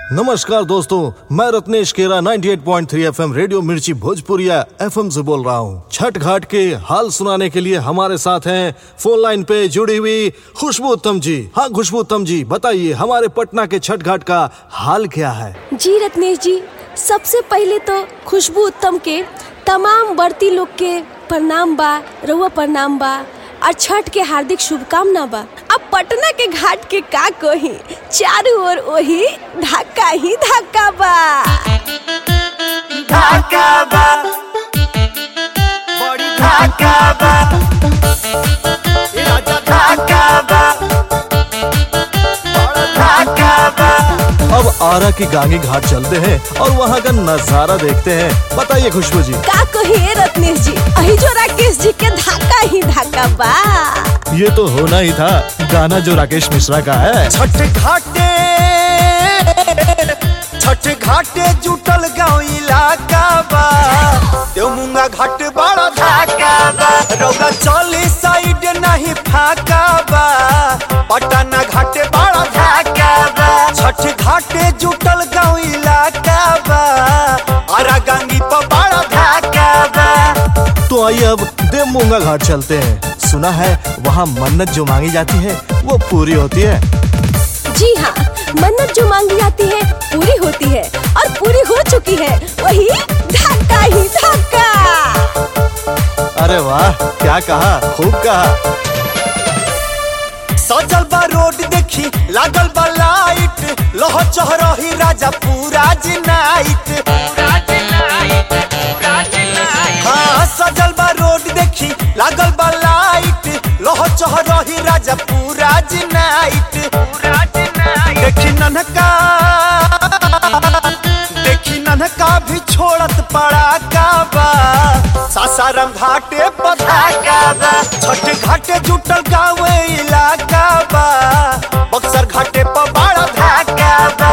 नमस्कार दोस्तों, मैं रत्नेश केरा 98.3 एफएम रेडियो मिर्ची भोजपुरिया एफएम से बोल रहा हूँ। छठ घाट के हाल सुनाने के लिए हमारे साथ हैं फोन लाइन पे जुड़ी हुई खुशबू उत्तम जी। हाँ खुशबू उत्तम जी, बताइए हमारे पटना के छठ घाट का हाल क्या है? जी रत्नेश जी, सबसे पहले तो खुशबू उत्तम के तमाम बढ़ती लोग के प्रणाम बा, रउआ प्रणाम बा और छठ के हार्दिक शुभकामना बा। अब पटना के घाट के का कही, चारों ओर वही धक्का ही धक्का बा। धक्का बा, बड़ी धक्का बा, राजा धक्का बा, बड़ा धक्का बा। अब आरा की गांगी घाट चलते हैं और वहाँ का नजारा देखते हैं। बताइए खुशबू जी। का कही रत्नेश जी, अही जो राकेश जी के धक्का ही धक्का बा। ये तो होना ही था, गाना जो राकेश मिश्रा का है। छठ घाटे जुटल गाँव इलाका बा, देवमुंगा घाट बड़ा धक्का बा, रौदा चली साइड नहीं फाका बा, पटना घाटे बड़ा धक्का बा। छठ घाटे जुटल गाँव इलाका बा, आरा गांगी पर बड़ा धक्का बा। तो आइए अब देवमुंगा घाट चलते हैं। सुना है वहाँ मन्नत जो मांगी जाती है वो पूरी होती है। जी हाँ, मन्नत जो मांगी जाती है पूरी होती है और पूरी हो चुकी है, वही धक्का ही धक्का। अरे वाह, क्या कहा, खूब कहा। सजल बा रोड देखी, लागल बा लाइट, लह चहरही राजा पूरा नाइट। हाँ सजल बा रोड देखी, लागल बा लाइट, लह चहरही राजा पूरा नाइट। देखी नन्हका भी छोड़त पड़ा काबा, सासाराम घाटे पधाका बा। छठ घाटे जुटल गाँव इलाका बा, बक्सर घाटे पर बड़ा धाका बा।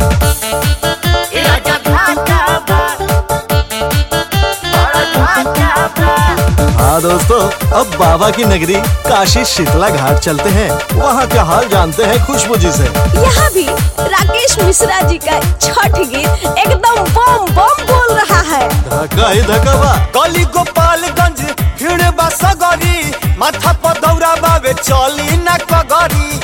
हाँ दोस्तों, अब बाबा की नगरी काशी शीतला घाट चलते हैं। वहाँ का हाल जानते हैं खुशबू जी से। यहाँ भी राकेश मिश्रा जी का छठ गीत एकदम बम बम बोल रहा है। धक्का ही धक्का बा। गली गोपालगंज भीड़ बा सगरी, माथा पर दौरा बावे चली न कगरी।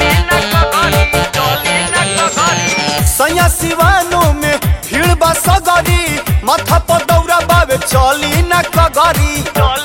सैया सिवानो में भीड़ बा सगरी, माथा पर दौरा बावे चली न कगरी।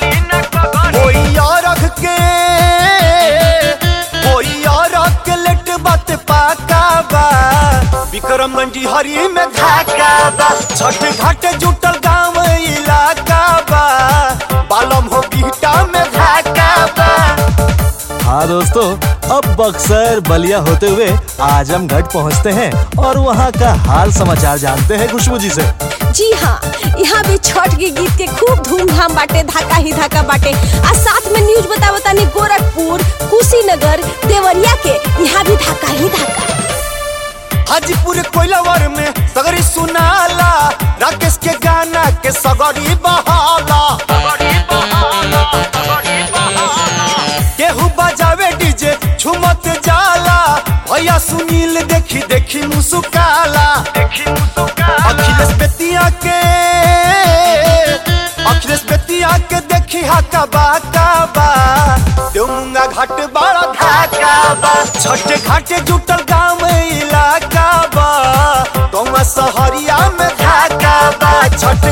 लेट बात पाका बा, विक्रम मंडी हरी में धाका बा। छठ घाट जुटल गाँव इलाका बा, बालम हो बीटा में धाका बा। हाँ दोस्तों, अब बक्सर बलिया होते हुए आजमगढ़ पहुँचते हैं और वहाँ का हाल समाचार जानते हैं खुशबू जी से। जी हाँ, यहाँ भी छठ के गीत के खूब धूमधाम बाटे, धक्का ही धक्का बाटे। और साथ में न्यूज बताने गोरखपुर, कुशीनगर, देवरिया के यहाँ भी धक्का ही धक्का। हाजीपुर कोइलावर में सगरी सुनाला, राकेश के गाना के सगरी बहाला। केहू बजावे डीजे झुमत जाला, भैया सुनील देखी देखी मुस्काला। अखिलेश बेतिया के देखी हाका बाका, देवमुंगा घाट बड़ा धाका बा। छठ घाटे जुटल गाँव इलाका बा, गौवा सहरिया में धाका बा। छठ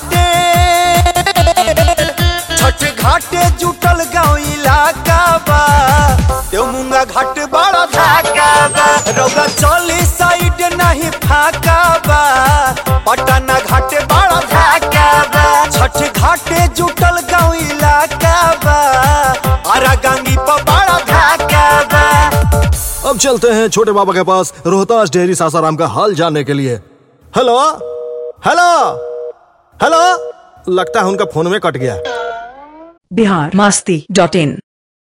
घाटे जुटल गाँव इलाका बा, देवमुंगा घाट बड़ा धाका बा, रौदा चली साइड नहीं फाका बा, पटना घाटे बड़ा धाका बा। छठ घाटे जुटल गाँव इलाका बा, आरा गांगी पर बड़ा धाका बा। अब चलते हैं छोटे बाबा के पास रोहतास डेयरी सासाराम का हाल जानने के लिए। हेलो हेलो हेलो, लगता है उनका फोन में कट गया। biharmasti.in